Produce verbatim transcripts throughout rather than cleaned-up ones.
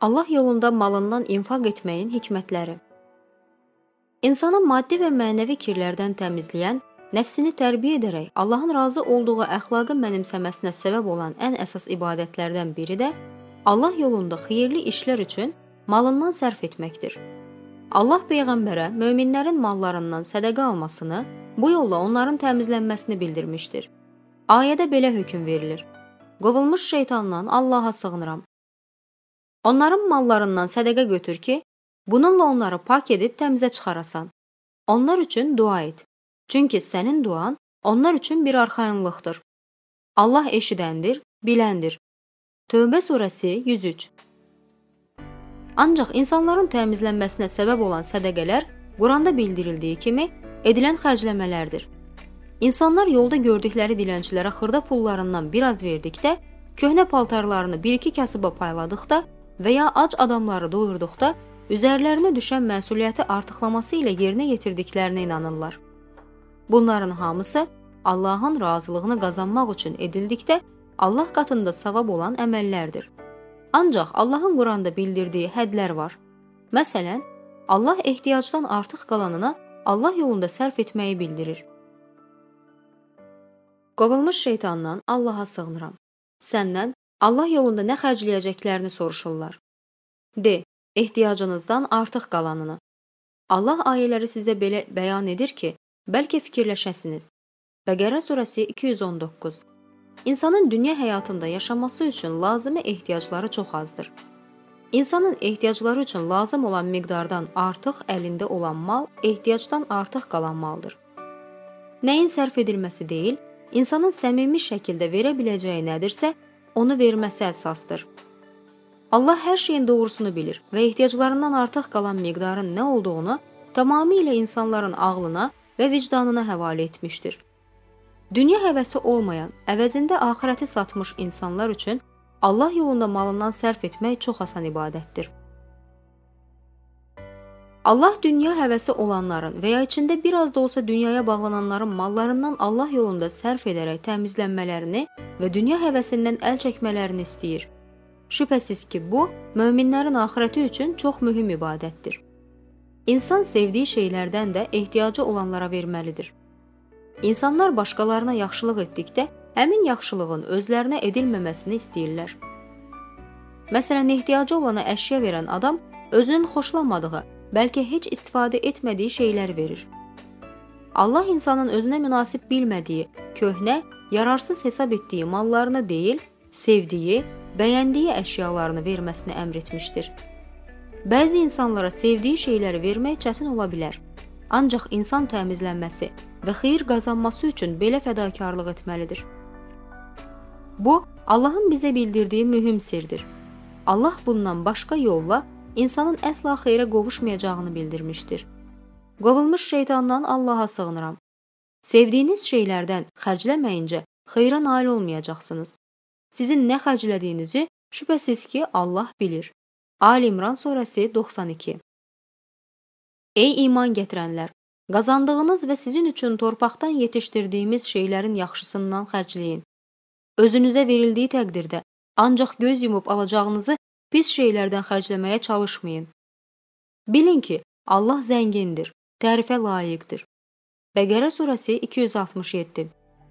Allah yolunda malından infaq etməyin hikmətləri. İnsanı maddi və mənəvi kirlərdən təmizləyən, nəfsini tərbiyə edərək Allahın razı olduğu əxlaqı mənimsəməsinə səbəb olan ən əsas ibadətlərdən biri də Allah yolunda xeyirli işlər üçün malından sərf etməkdir. Allah Peyğəmbərə möminlərin mallarından sədəqə almasını, bu yolla onların təmizlənməsini bildirmişdir. Ayədə belə hökm verilir: Qovulmuş şeytandan Allaha sığınıram. Onların mallarından sədəqə götür ki, bununla onları pak edib təmizə çıxarasan. Onlar üçün dua et. Çünki sənin duan onlar üçün bir arxayınlıqdır. Allah eşidəndir, biləndir. Tövbə surəsi yüz üç. Ancaq insanların təmizlənməsinə səbəb olan sədəqələr Quranda bildirildiyi kimi edilən xərcləmələrdir. İnsanlar yolda gördükləri dilənçilərə xırda pullarından biraz verdikdə, köhnə paltarlarını bir-iki kasıba payladıqda və ya ac adamları doyurduqda üzərlərinə düşən məsuliyyəti artıqlaması ilə yerinə yetirdiklərinə inanırlar. Bunların hamısı Allahın razılığını qazanmaq üçün edildikdə Allah qatında savab olan əməllərdir. Ancaq Allahın Quranda bildirdiyi hədlər var. Məsələn, Allah ehtiyacdan artıq qalanına Allah yolunda sərf etməyi bildirir. Qovulmuş şeytandan Allaha sığınıram. Səndən Allah yolunda nə xərcləyəcəklərini soruşurlar. De, ehtiyacınızdan artıq qalanını. Allah ayələri sizə belə bəyan edir ki, bəlkə fikirləşəsiniz. Bəqərə surəsi iki yüz on doqquz. İnsanın dünya həyatında yaşaması üçün lazımi ehtiyacları çox azdır. İnsanın ehtiyacları üçün lazım olan miqdardan artıq əlində olan mal ehtiyacdan artıq qalan maldır. Nəyin sərf edilməsi deyil, insanın səmimi şəkildə verə biləcəyi nədirsə, onu verməsi əsasdır. Allah hər şeyin doğrusunu bilir və ehtiyaclarından artıq qalan miqdarın nə olduğunu tamamilə insanların ağlına və vicdanına həvalə etmişdir. Dünya həvəsi olmayan, əvəzində axirəti satmış insanlar üçün Allah yolunda malından sərf etmək çox asan ibadətdir. Allah dünya həvəsi olanların və ya içində biraz da olsa dünyaya bağlananların mallarından Allah yolunda sərf edərək təmizlənmələrini və dünya həvəsindən əl çəkmələrini istəyir. Şübhəsiz ki, bu, möminlərin axirəti üçün çox mühüm ibadətdir. İnsan sevdiyi şeylərdən də ehtiyacı olanlara verməlidir. İnsanlar başqalarına yaxşılıq etdikdə, həmin yaxşılığın özlərinə edilməməsini istəyirlər. Məsələn, ehtiyacı olana əşya verən adam özünün xoşlamadığı, bəlkə heç istifadə etmədiyi şeylər verir. Allah insanın özünə münasib bilmədiyi, köhnə, yararsız hesab etdiyi mallarını deyil, sevdiyi, bəyəndiyi əşyalarını verməsini əmr etmişdir. Bəzi insanlara sevdiyi şeyləri vermək çətin ola bilər. Ancaq insan təmizlənməsi və xeyir qazanması üçün belə fədakarlıq etməlidir. Bu, Allahın bizə bildirdiyi mühüm sirdir. Allah bundan başqa yolla insanın əsla xeyrə qovuşmayacağını bildirmişdir. Qovulmuş şeytandan Allaha sığınıram. Sevdiyiniz şeylərdən xərcləməyincə xeyra nail olmayacaqsınız. Sizin nə xərclədiyinizi şübhəsiz ki, Allah bilir. Ali İmran surəsi doxsan iki. Ey iman gətirənlər! Qazandığınız və sizin üçün torpaqdan yetişdirdiyimiz şeylərin yaxşısından xərcləyin. Özünüzə verildiyi təqdirdə ancaq göz yumub alacağınızı pis şeylərdən xərcləməyə çalışmayın. Bilin ki, Allah zəngindir, tərifə layiqdir. Bəqərə surəsi iki yüz altmış yeddi.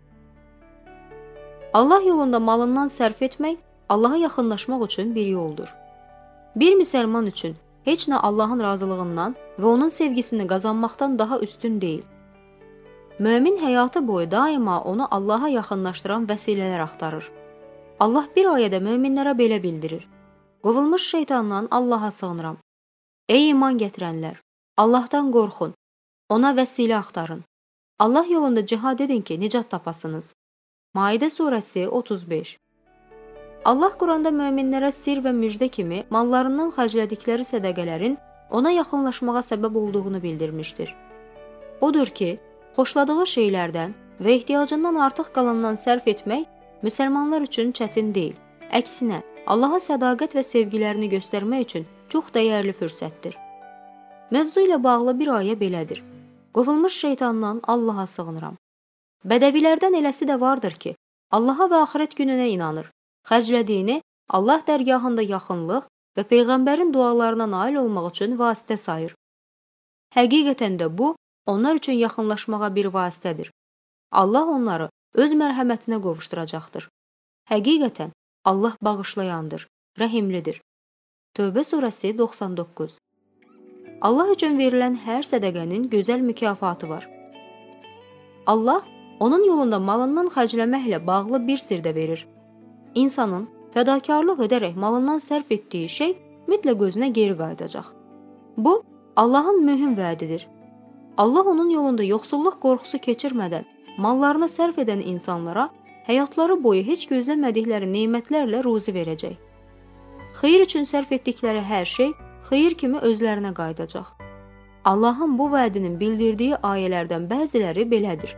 Allah yolunda malından sərf etmək, Allaha yaxınlaşmaq üçün bir yoldur. Bir müsəlman üçün heç nə Allahın razılığından və onun sevgisini qazanmaqdan daha üstün deyil. Mömin həyatı boyu daima onu Allaha yaxınlaşdıran vəsilələr axtarır. Allah bir ayədə möminlərə belə bildirir: Qovulmuş şeytandan Allaha sığınıram. Ey iman gətirənlər! Allahdan qorxun, ona vəsilə axtarın. Allah yolunda cihad edin ki, nicat tapasınız. Maidə surəsi otuz beş. Allah Quranda möminlərə sir və müjdə kimi mallarından xərclədikləri sədəqələrin ona yaxınlaşmağa səbəb olduğunu bildirmişdir. Odur ki, xoşladığı şeylərdən və ehtiyacından artıq qalandan sərf etmək müsəlmanlar üçün çətin deyil. Əksinə, Allaha sədaqət və sevgilərini göstərmək üçün çox dəyərli fürsətdir. Mövzu ilə bağlı bir ayə belədir: Qovulmuş şeytandan Allaha sığınıram. Bədəvilərdən eləsi də vardır ki, Allaha və axirət gününə inanır. Xərclədiyini Allah dərgahında yaxınlıq və Peyğəmbərin dualarına nail olmaq üçün vasitə sayır. Həqiqətən də bu, onlar üçün yaxınlaşmağa bir vasitədir. Allah onları öz mərhəmətinə qovuşduracaqdır. Həqiqətən, Allah bağışlayandır, rəhimlidir. Tövbə surəsi doxsan doqquz. Allah üçün verilən hər sədəqənin gözəl mükafatı var. Allah, onun yolunda malından xərcləməklə bağlı bir sir də verir. İnsanın fədakarlıq edərək malından sərf etdiyi şey mütləq özünə geri qayıdacaq. Bu, Allahın mühüm vədidir. Allah onun yolunda yoxsulluq qorxusu keçirmədən mallarını sərf edən insanlara həyatları boyu heç gözləmədikləri nemətlərlə ruzi verəcək. Xeyir üçün sərf etdikləri hər şey xeyir kimi özlərinə qayıdacaq. Allahın bu vədinin bildirdiyi ayələrdən bəziləri belədir.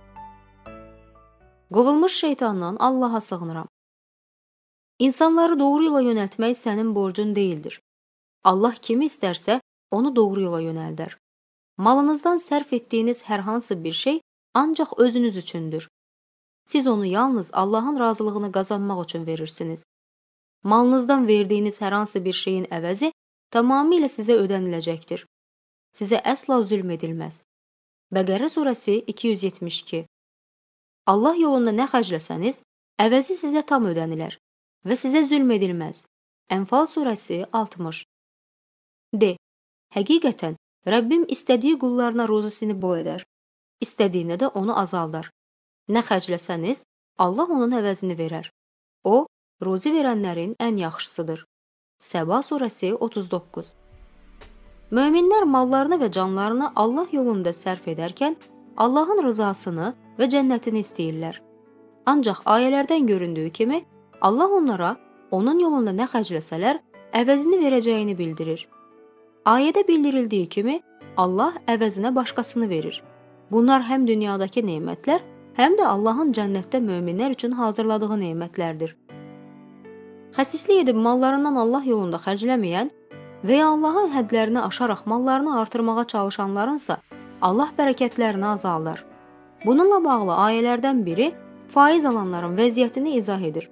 Qovulmuş şeytandan Allaha sığınıram. İnsanları doğru yola yönəltmək sənin borcun deyildir. Allah kimi istərsə, onu doğru yola yönəldər. Malınızdan sərf etdiyiniz hər hansı bir şey ancaq özünüz üçündür. Siz onu yalnız Allahın razılığını qazanmaq üçün verirsiniz. Malınızdan verdiyiniz hər hansı bir şeyin əvəzi tamamilə sizə ödəniləcəkdir. Sizə əsla zülm edilməz. Bəqərə surəsi iki yüz yetmiş iki. Allah yolunda nə xərcləsəniz, əvəzi sizə tam ödənilər və sizə zülm edilməz. Ənfal surəsi altmış. De, həqiqətən, Rəbbim istədiyi qullarına ruzisini bol edər, istədiyini də onu azaldar. Nə xərcləsəniz, Allah onun əvəzini verər. O, ruzi verənlərin ən yaxşısıdır. Səba surəsi otuz doqquz. Möminlər mallarını və canlarını Allah yolunda sərf edərkən, Allahın rızasını və cənnətini istəyirlər. Ancaq ayələrdən göründüyü kimi, Allah onlara onun yolunda nə xərcləsələr, əvəzini verəcəyini bildirir. Ayədə bildirildiyi kimi, Allah əvəzinə başqasını verir. Bunlar həm dünyadakı nemətlər, həm də Allahın cənnətdə möminlər üçün hazırladığı nemətlərdir. Xəsislik edib mallarından Allah yolunda xərcləməyən və ya Allahın hədlərini aşaraq mallarını artırmağa çalışanlarınsa Allah bərəkətlərini azaldar. Bununla bağlı ayələrdən biri faiz alanların vəziyyətini izah edir.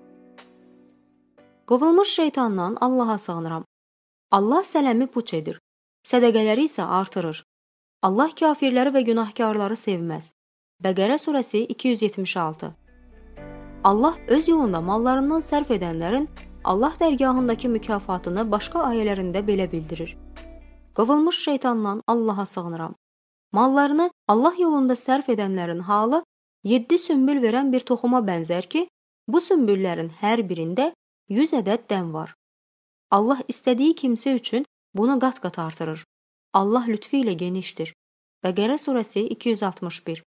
Qovulmuş şeytandan Allaha sığınıram. Allah sələmi puç edir, sədəqələri isə artırır. Allah kafirləri və günahkarları sevməz. Bəqərə surəsi iki yüz yetmiş altı. Allah öz yolunda mallarından sərf edənlərin Allah dərgahındakı mükafatını başqa ayələrində belə bildirir. Qovulmuş şeytandan Allaha sığınıram. Mallarını Allah yolunda sərf edənlərin halı yeddi sümbül verən bir toxuma bənzər ki, bu sümbüllərin hər birində yüz ədəd dən var. Allah istədiyi kimsə üçün bunu qat-qat artırır. Allah lütfü ilə genişdir. Bəqərə surəsi iki yüz altmış bir.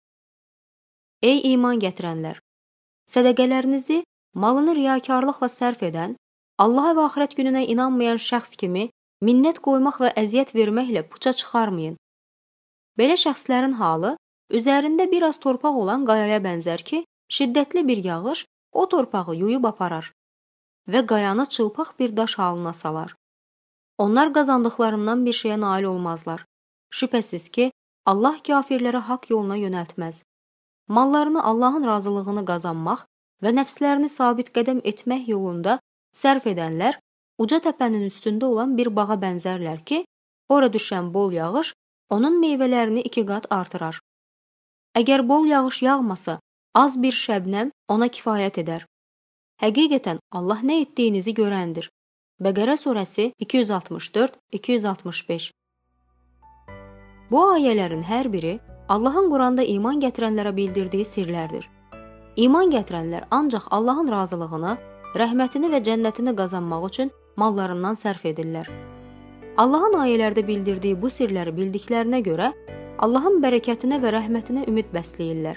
Ey iman gətirənlər! Sədəqələrinizi malını riyakarlıqla sərf edən, Allaha və axirət gününə inanmayan şəxs kimi minnət qoymaq və əziyyət verməklə puça çıxarmayın. Belə şəxslərin halı üzərində biraz torpaq olan qayaya bənzər ki, şiddətli bir yağış o torpağı yuyub aparar və qayanı çılpaq bir daş halına salar. Onlar qazandıqlarından bir şeyə nail olmazlar. Şübhəsiz ki, Allah kafirləri haqq yoluna yönəltməz. Mallarını Allahın razılığını qazanmaq və nəfslərini sabit qədəm etmək yolunda sərf edənlər uca təpənin üstündə olan bir bağa bənzərlər ki, ora düşən bol yağış onun meyvələrini iki qat artırar. Əgər bol yağış yağmasa, az bir şəbnəm ona kifayət edər. Həqiqətən Allah nə etdiyinizi görəndir. Bəqərə surəsi iki yüz altmış dörd iki yüz altmış beş. Bu ayələrin hər biri Allahın Quranda iman gətirənlərə bildirdiyi sirlərdir. İman gətirənlər ancaq Allahın razılığını, rəhmətini və cənnətini qazanmaq üçün mallarından sərf edirlər. Allahın ayələrdə bildirdiyi bu sirləri bildiklərinə görə Allahın bərəkətinə və rəhmətinə ümid bəsləyirlər.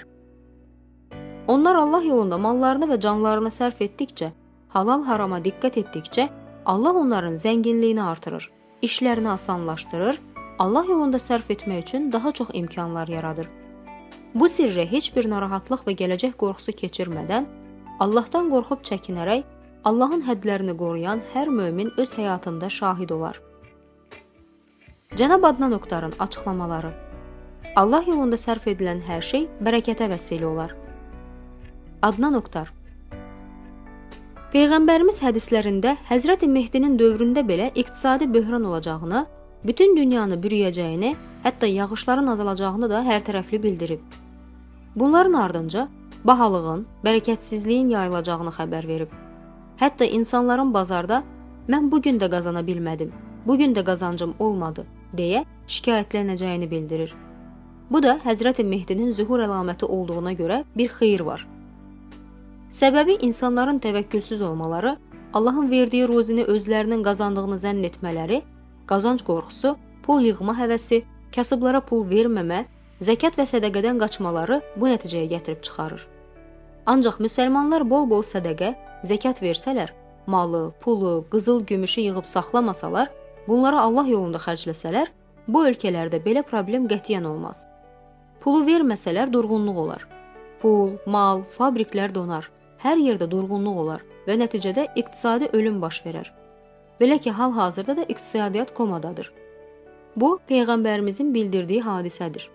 Onlar Allah yolunda mallarını və canlarını sərf etdikcə, halal harama diqqət etdikcə, Allah onların zənginliyini artırır, işlərini asanlaşdırır, Allah yolunda sərf etmək üçün daha çox imkanlar yaradır. Bu sirrə heç bir narahatlıq və gələcək qorxusu keçirmədən, Allahdan qorxub çəkinərək, Allahın hədlərini qoruyan hər mömin öz həyatında şahid olar. Cənab Adnan Oktarın açıqlamaları. Allah yolunda sərf edilən hər şey bərəkətə vəsilə olar. Adnan Oktar. Peyğəmbərimiz hədislərində Həzrəti Mehdinin dövründə belə iqtisadi böhran olacağını, bütün dünyanı bürüyəcəyini, hətta yağışların azalacağını da hərtərəfli bildirib. Bunların ardınca bahalığın, bərəkətsizliyin yayılacağını xəbər verib. Hətta insanların bazarda "Mən bu gün də qazana bilmədim, bu gün də qazancım olmadı" deyə şikayətlənəcəyini bildirir. Bu da Həzrəti Mehdinin zühur əlaməti olduğuna görə bir xeyir var. Səbəbi insanların təvəkkülsüz olmaları, Allahın verdiyi ruzini özlərinin qazandığını zənn etmələri, qazanc qorxusu, pul yığma həvəsi, kasıblara pul verməmə, zəkat və sədəqədən qaçmaları bu nəticəyə gətirib çıxarır. Ancaq müsəlmanlar bol-bol sədəqə, zəkat versələr, malı, pulu, qızıl, gümüşü yığıb saxlamasalar, bunları Allah yolunda xərcləsələr, bu ölkələrdə belə problem qətiyyən olmaz. Pulu verməsələr durğunluq olar. Pul, mal, fabriklər donar. Hər yerdə durğunluq olar və nəticədə iqtisadi ölüm baş verər. Belə ki, hal-hazırda da iqtisadiyyat komadadır. Bu, Peyğəmbərimizin bildirdiyi hadisədir.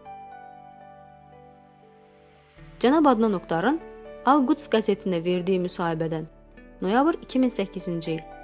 Cənab Adnan Oktarın Al-Quds qəzetinə verdiyi müsahibədən, noyabr iki min səkkizinci il.